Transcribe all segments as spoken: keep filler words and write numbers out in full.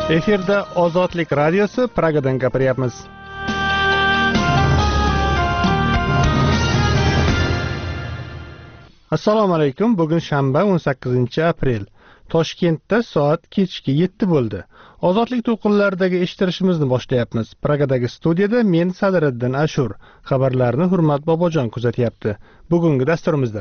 Efirda Ozodlik radiosi, Pragadan gapiryapmiz. Assalomu alaykum. Bugun shanba o'n sakkizinchi aprel. Toshkentda soat kechki yetti bo'ldi. Ozodlik to'lqinlaridagi eshittirishimizni boshlayapmiz. Pragadagi studiyada men Sadiriddin Ashur. Xabarlarni Hurmat Bobojon kuzatyapti. Bugungi dasturimizda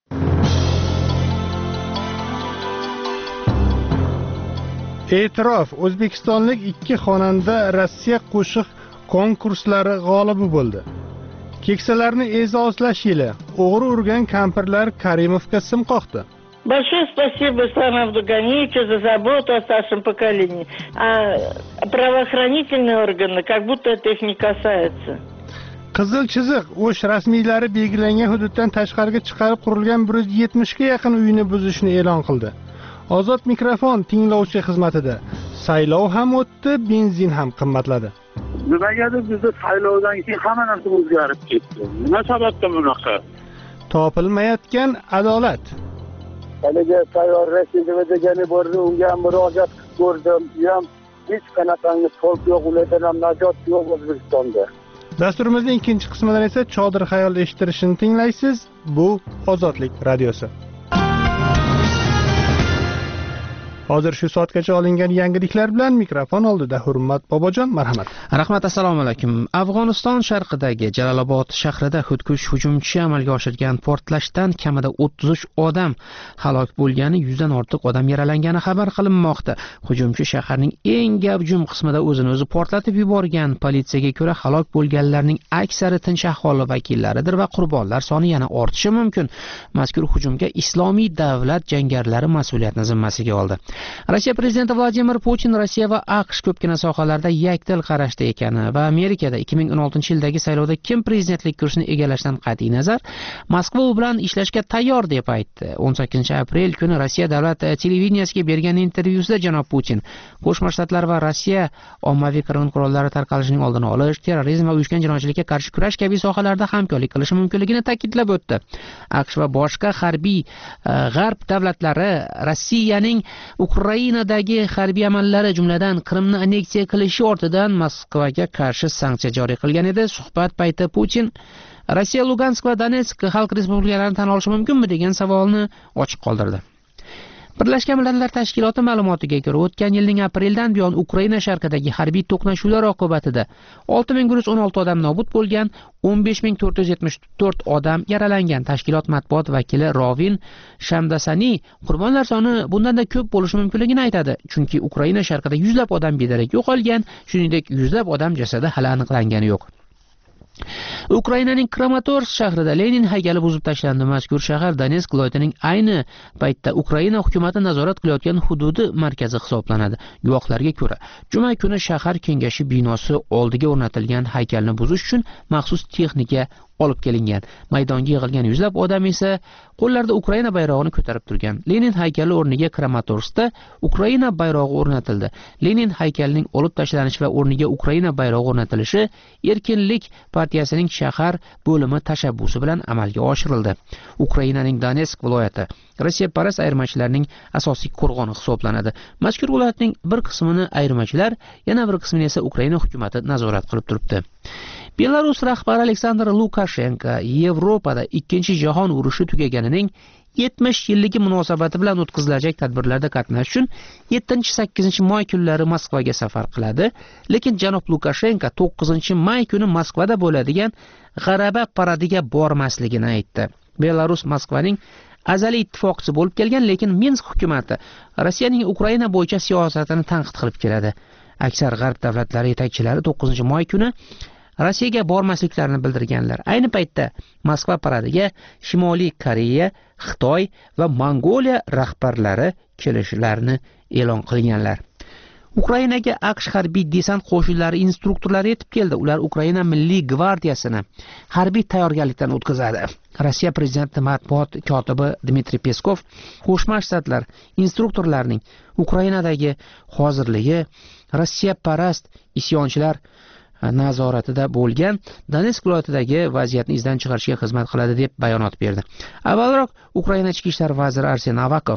E'tirof, o'zbekistonlik ikki xonanda Rossiya qo'shiq konkurslari g'olibi bo'ldi. Keksalarni e'zozlash yili o'g'ri urgan kampirlar Karimovga sim qoqdi. Большое спасибо Исламу Абдуганиевичу за заботу о старшем поколении. А правоохранительные органы, как будто это их не касается. Qizil chiziq o'sh rasmiylari belgilangan hududdan tashqariga chiqarib qurilgan bir yuz yetmish ga yaqin uyni buzishni e'lon qildi. Ozod mikrofon tinglovchi xizmatida saylov ham o'tdi, benzin ham qimmatladi. Nimagadir bizda saylovdan keyin hamma narsa o'zgarib ketdi. Nima sababdan bunaqa? Topilmayotgan adolat. Haliga tayyor rasmiy degani bordi, unga murojaat qilib ko'rdim. U ham hech qanaqangi to'lq yo'q, ulardan ham najot yo'q O'zbekistonda. Dasturimizning ikkinchi qismidan esa Chodir xayol eshittirishini tinglaysiz. Bu Ozodlik radiosi. Hozir shu soatgacha olingan yangiliklar bilan mikrofon oldida Hurmat Bobojon, marhamat. Rahmat, assalomu alaykum. Afg'oniston sharqidagi Jalolobod shahrida xudkush hujumchi amalga oshirgan portlashdan kamida o'ttiz uch odam halok bo'lgani, yuzdan ortiq odam yaralangani xabar qilinmoqda. Hujumchi shaharning eng gavjum qismida o'zini o'zi portlatib yuborgan. Politsiyaga ko'ra, halok bo'lganlarning aksari tinch aholi vakillaridir va qurbonlar soni yana ortishi mumkin. Mazkur hujumga Islomiy davlat jangarilari mas'uliyatni zimmasiga oldi. Rossiya prezidenti Vladimir Putin Rossiya va AQSh ko'pgina sohalarda yakdil qarashda ekani va Amerikada ikki ming o'n oltinchi yildagi saylovda kim prezidentlik kursini egallashdan qat'iy nazar Moskva bilan ishlashga tayyor deb aytdi. o'n sakkizinchi aprel kuni Rossiya davlat televideniyasiga bergan intervyusida janob Putin Qo'shma Shtatlar va Rossiya ommaviy qirg'in qurollari tarqalishining oldini olish, terrorizm va uyushgan jinoyatchilikka qarshi kurash kabi sohalarda hamkorlik qilishi mumkinligini ta'kidlab o'tdi. AQSh va boshqa harbiy g'arb davlatlari Rossiyaning Ukrainadagi harbiy amallari, jumladan Qrimni anneksiya qilishi ortidan Moskvaga qarshi sanksiya joriy qilgan edi. Suhbat payti Putin Rossiya Lugansk va Donetsk xalq respublikalarini tan olishi mumkinmi degan savolni ochiq qoldirdi. Birlashgan Millatlar Tashkiloti ma'lumotiga ko'ra, o'tgan yilning apreldan buyon Ukraina sharqidagi harbiy to'qnashuvlar oqibatida olti ming bir yuz o'n olti odam nobud bo'lgan, o'n besh ming to'rt yuz yetmish to'rt odam yaralangan. Tashkilot matbuot vakili Rovin Shamdasani qurbonlar soni bundan da ko'p bo'lishi mumkinligini aytadi, chunki Ukraina sharqida yuzlab odam bedarak yo'qolgan, shuningdek yuzlab odam jasadi hali aniqlangani yo'q. Ukrainaning Kramatorsk shahrida Lenin haykali buzib tashlandi. Mazkur shahar Donetsk viloyatining ayni paytda Ukraina hukumati nazorat qilayotgan hududi markazi hisoblanadi. Guvohlarga ko'ra, juma kuni shahar kengashi binosi oldiga o'rnatilgan haykalni buzish uchun maxsus texnika olib kelingan. Maydonga yig'ilgan yuzlab odam esa qo'llarida Ukraina bayrog'ini ko'tarib turgan. Lenin haykali o'rniga Kramatorskda Ukraina bayrog'i o'rnatildi. Lenin haykalining olib tashlanishi va o'rniga Ukraina bayrog'i o'rnatilishi Erkinlik partiyasining shahar bo'limi tashabbusi bilan amalga oshirildi. Ukrainaning Donetsk viloyati Rossiya parast ayirmachilarining asosiy qo'rg'oni hisoblanadi. Mazkur viloyatning bir qismini ayirmachilar, yana bir qismini esa Ukraina hukumati nazorat qilib turibdi. Belarus rahbari Aleksandr Lukashenko Yevropada ikkinchi jahon urushi tugaganining yetmish yilligi munosabati bilan o'tkazilajak tadbirlarda qatnashish uchun yettinchi sakkizinchi may kunlari Moskvaga safar qiladi, lekin janob Lukashenko to'qqizinchi may kuni Moskvada bo'ladigan g'alaba paradiga bormasligini aytdi. Belarus Moskvaning azaliy ittifoqchisi bo'lib kelgan, lekin Minsk hukumati Rossiyaning Ukraina bo'yicha siyosatini tanqid qilib keladi. Aksar g'arb davlatlari yetakchilari to'qqizinchi may kuni Rossiyaga bormasliklarini bildirganlar. Ayni paytda Moskva paradiga Shimoliy Koreya, Xitoy va Mongoliya rahbarlari kelishlarini e'lon qilganlar. Ukrainaga AQSh harbiy desant qo'shinlari instruktorlari yetib keldi. Ular Ukraina Milliy gvardiyasini harbiy tayyorgarlikdan o'tkazadi. Rossiya prezidenti matbuot kotibi Dmitriy Peskov Qo'shma Shtatlar instruktorlarining Ukrainadagi hozirligi Rossiya parast isyonchilar nazoratida bo'lgan Donetsk viloyatidagi vaziyatni izdan chiqarishga xizmat qiladi deb bayonot berdi. Avvalroq Ukraina ichki ishlar vaziri Arsen Avakov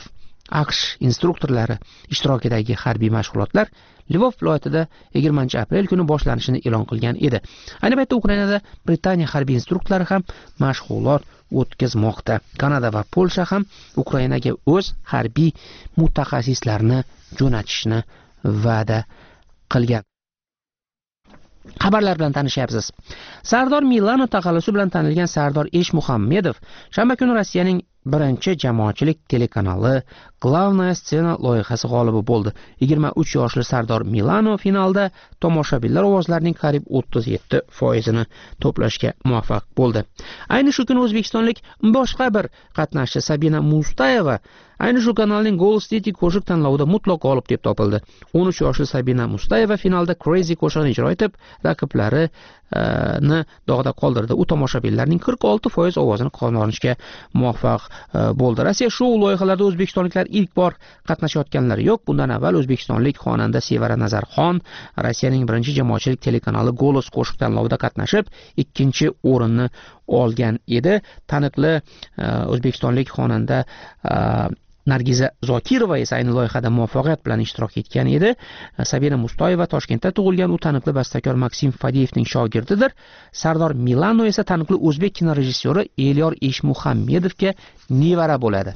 AQSh instruktorlari ishtirokidagi harbiy mashg'ulotlar Lvov viloyatida yigirmanchi aprel kuni boshlanishini e'lon qilgan edi. Ayni paytda Ukrainada Britaniya harbiy instruktorlari ham mashg'ulot o'tkazmoqda. Kanada va Polsha ham Ukrainaga o'z harbiy mutaxassislarini jo'natishni va'da qilgan. Xabarlar bilan tanishyapsiz. Sardor Milano taxallusi bilan tanilgan Sardor Eshmuhammedov shanba kuni Rossiyaning birinchi jamoatchilik telekanali Glavnaya Scena loyihasi g'olibi bo'ldi. yigirma uch yoshli Sardor Milano finalda tomoshabinlar ovozlarining qariyb o'ttiz yetti foizini to'plashga muvaffaq bo'ldi. Ayni shu kuni o'zbekistonlik boshqa bir qatnashchi Sabina Mustayeva ayni shu kanalning Goal City qo'shiq tanlovida mutlaq g'olib deb topildi. o'n uch yoshli Sabina Mustayeva finalda Crazy qo'shig'ini ijro etib, raqiblarini dog'da qoldirdi. U tomoshabinlarning qirq olti foiz ovozini qozonishga muvaffaq bo'ldi. Rossiya shou loyihalarida o'zbekistonliklar ilk bor qatnashayotganlari yo'q. Bundan avval o'zbekistonlik xonanda Sevara Nazarxon Rossiyaning birinchi jamoatchilik telekanali Golos qo'shiq tanlovida qatnashib, ikkinchi o'rinni olgan edi. Taniqli o'zbekistonlik xonanda Nargiza Zokirova esa ayni loyihada muvaffaqiyat bilan ishtirok etgan edi. Sabina Mustayeva Toshkentda tug'ilgan, u taniqli bastakor Maksim Fadeyevning shogirdidir. Sardor Milano esa taniqli o'zbek kinorejissyori Elyor Eshmuhammedovga nevara bo'ladi.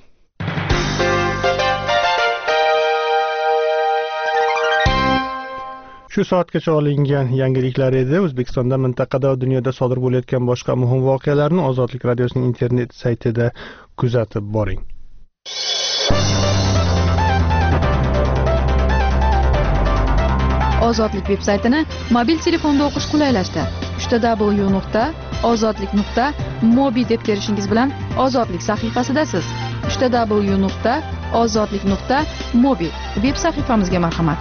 Shu soatgacha olingan yangiliklar edi. O'zbekistonda, mintaqada va dunyoda sodir bo'layotgan boshqa muhim voqealarni Ozodlik radiosining internet saytida kuzatib boring. Ozodlik veb-saytini mobil telefonda o'qish qulaylashdi. w w w nuqta ozodlik nuqta mobi deb terishingiz bilan Ozodlik sahifasidasiz. w w w nuqta ozodlik nuqta mobi veb sahifamizga marhamat.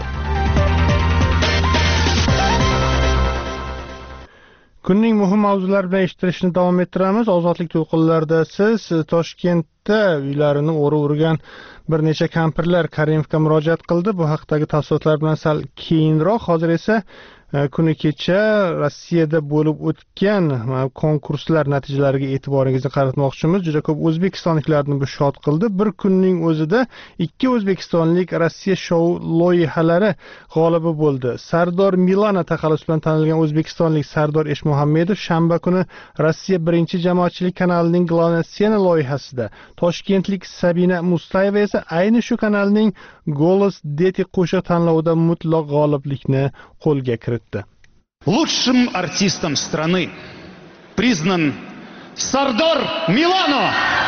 Kunning muhim mavzulari bilan eshittirishni davom ettiramiz. Ozodlik to'lqinlarida siz Toshkentda uylarini o'rib urgan bir necha kampirlar Karimovga murojaat qildi. Bu haqdagi tafsilotlar bilan sal keyinroq. Hozir esa kuni kecha Rossiyada bo'lib o'tgan konkurslar natijalariga e'tiboringizni qaratmoqchimiz. Juda ko'p o'zbekistonliklarni bu shod qildi. Bir kunning o'zida ikki o'zbekistonlik Rossiya shou loyihalari g'olibi bo'ldi. Sardor Milano taxallusi bilan tanilgan o'zbekistonlik Sardor Eshmuhammedov shanba kuni Rossiya birinchi jamoatchilik kanalining Glavnaya Scena loyihasida, toshkentlik Sabina Mustayeva esa ayni shu kanalning Golos City qo'shiq tanlovida mutlaq g'oliblikni qo'lga kiritdi. Лучшим артистом страны признан Сардор Милано.